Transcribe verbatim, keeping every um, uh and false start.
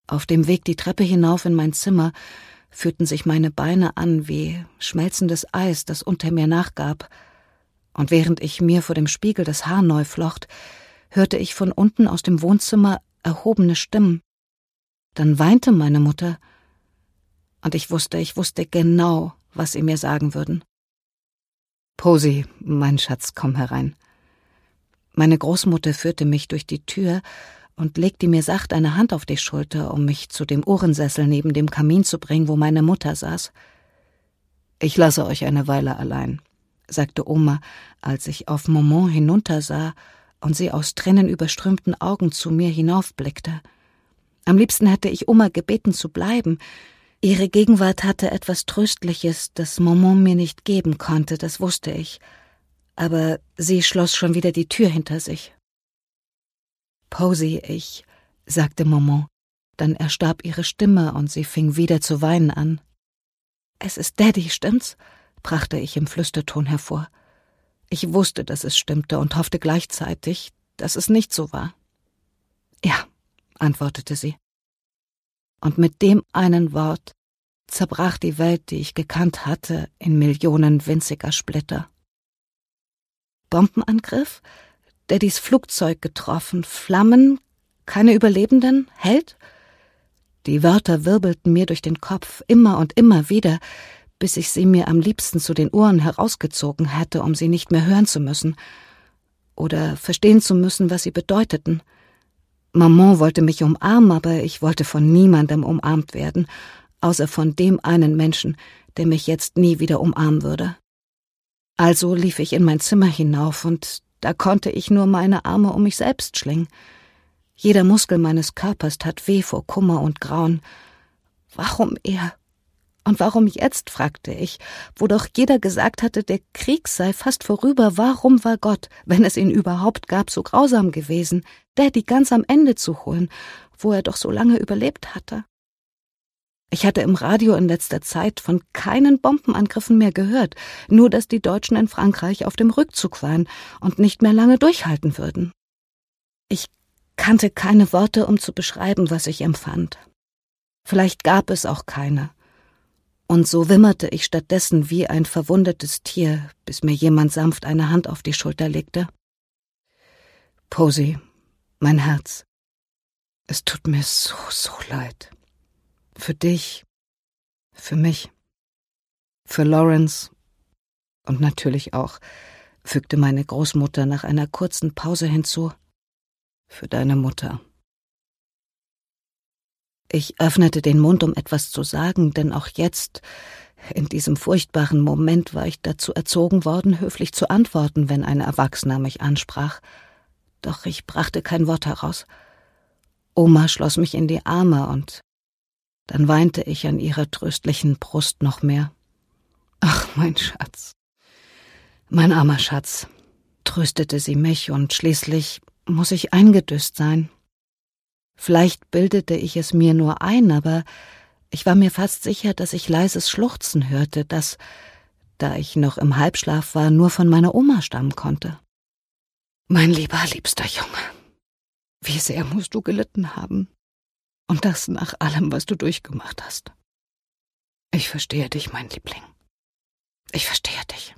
Auf dem Weg die Treppe hinauf in mein Zimmer fühlten sich meine Beine an wie schmelzendes Eis, das unter mir nachgab. Und während ich mir vor dem Spiegel das Haar neu flocht, hörte ich von unten aus dem Wohnzimmer erhobene Stimmen. Dann weinte meine Mutter, und ich wusste, ich wusste genau, was sie mir sagen würden. »Posy, mein Schatz, komm herein.« Meine Großmutter führte mich durch die Tür und legte mir sacht eine Hand auf die Schulter, um mich zu dem Ohrensessel neben dem Kamin zu bringen, wo meine Mutter saß. »Ich lasse euch eine Weile allein«, sagte Oma, als ich auf Maman hinuntersah und sie aus tränenüberströmten Augen zu mir hinaufblickte. Am liebsten hätte ich Oma gebeten zu bleiben. Ihre Gegenwart hatte etwas Tröstliches, das Maman mir nicht geben konnte, das wusste ich. Aber sie schloss schon wieder die Tür hinter sich. »Posy, ich«, sagte Maman. Dann erstarb ihre Stimme und sie fing wieder zu weinen an. »Es ist Daddy, stimmt's?« brachte ich im Flüsterton hervor. Ich wusste, dass es stimmte und hoffte gleichzeitig, dass es nicht so war. »Ja«, antwortete sie. Und mit dem einen Wort zerbrach die Welt, die ich gekannt hatte, in Millionen winziger Splitter. Bombenangriff? Daddys Flugzeug getroffen? Flammen? Keine Überlebenden? Held? Die Wörter wirbelten mir durch den Kopf, immer und immer wieder, bis ich sie mir am liebsten zu den Ohren herausgezogen hätte, um sie nicht mehr hören zu müssen oder verstehen zu müssen, was sie bedeuteten. Maman wollte mich umarmen, aber ich wollte von niemandem umarmt werden, außer von dem einen Menschen, der mich jetzt nie wieder umarmen würde. Also lief ich in mein Zimmer hinauf, und da konnte ich nur meine Arme um mich selbst schlingen. Jeder Muskel meines Körpers tat weh vor Kummer und Grauen. Warum er? Und warum jetzt, fragte ich, wo doch jeder gesagt hatte, der Krieg sei fast vorüber, warum war Gott, wenn es ihn überhaupt gab, so grausam gewesen, Daddy ganz am Ende zu holen, wo er doch so lange überlebt hatte? Ich hatte im Radio in letzter Zeit von keinen Bombenangriffen mehr gehört, nur dass die Deutschen in Frankreich auf dem Rückzug waren und nicht mehr lange durchhalten würden. Ich kannte keine Worte, um zu beschreiben, was ich empfand. Vielleicht gab es auch keine. Und so wimmerte ich stattdessen wie ein verwundetes Tier, bis mir jemand sanft eine Hand auf die Schulter legte. »Posy, mein Herz, es tut mir so, so leid. Für dich, für mich, für Lawrence und natürlich auch«, fügte meine Großmutter nach einer kurzen Pause hinzu, »für deine Mutter.« Ich öffnete den Mund, um etwas zu sagen, denn auch jetzt, in diesem furchtbaren Moment, war ich dazu erzogen worden, höflich zu antworten, wenn ein Erwachsener mich ansprach. Doch ich brachte kein Wort heraus. Oma schloss mich in die Arme, und dann weinte ich an ihrer tröstlichen Brust noch mehr. »Ach, mein Schatz, mein armer Schatz«, tröstete sie mich, und schließlich muss ich eingedüst sein. Vielleicht bildete ich es mir nur ein, aber ich war mir fast sicher, dass ich leises Schluchzen hörte, das, da ich noch im Halbschlaf war, nur von meiner Oma stammen konnte. »Mein lieber, liebster Junge, wie sehr musst du gelitten haben, und das nach allem, was du durchgemacht hast. Ich verstehe dich, mein Liebling. Ich verstehe dich.«